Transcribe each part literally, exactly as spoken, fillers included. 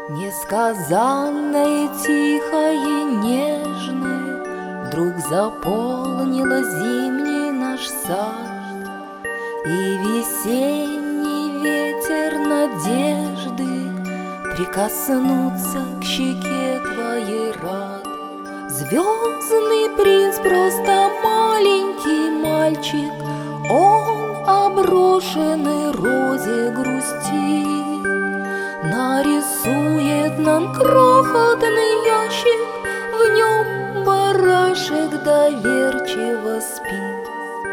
Несказанное, тихое, нежное вдруг заполнило зимний наш сад, и весенний ветер надежды прикоснуться к щеке твоей рад. Звездный принц просто маленький мальчик, он оброшенный розе грустит. Нарисует нам крохотный ящик, в нем барашек доверчиво спит.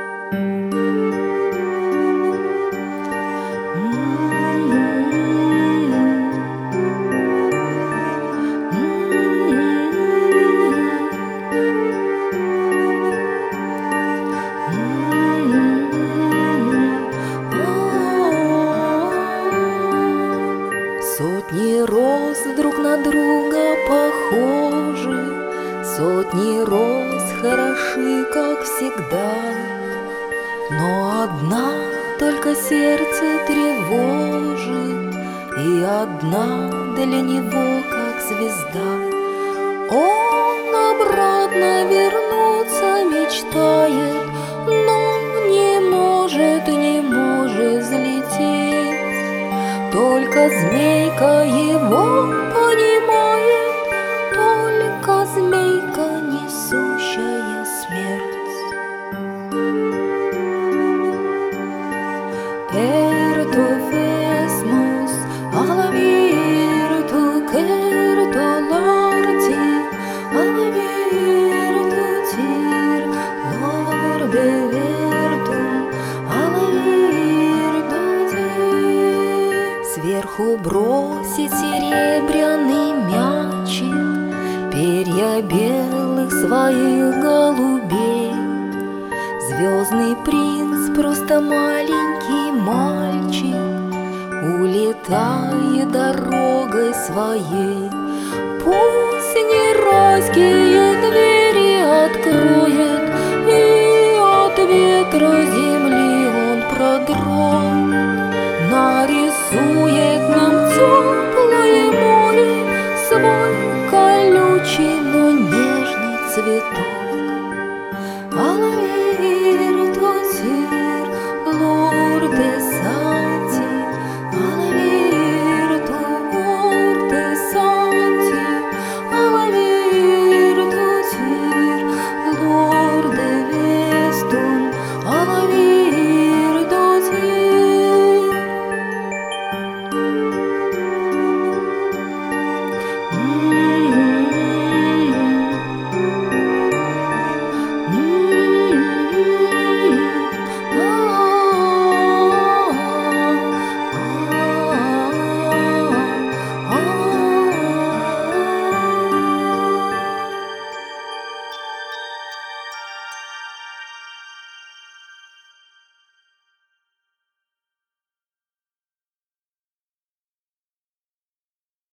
Сотни роз друг на друга похожи, сотни роз хороши, как всегда, но одна только сердце тревожит, и одна для него, как звезда. Он обратно вернуться мечтает, но не может, не может взлететь. Только змейка его понимает, только змейка, несущая смерть. Ertu fesmus, alavirtu kertu lorti, alavirtu tir, lorde vertum, alavirtu tir. Сверху бросить серебряный мячик, перья белых своих голубей. Звездный принц просто маленький мальчик, улетает дорогой своей. Пусть не райские двери откроет, и от ветра земли он продрог. Нарисует нам теплое море, свой колючий, но нежный цветок.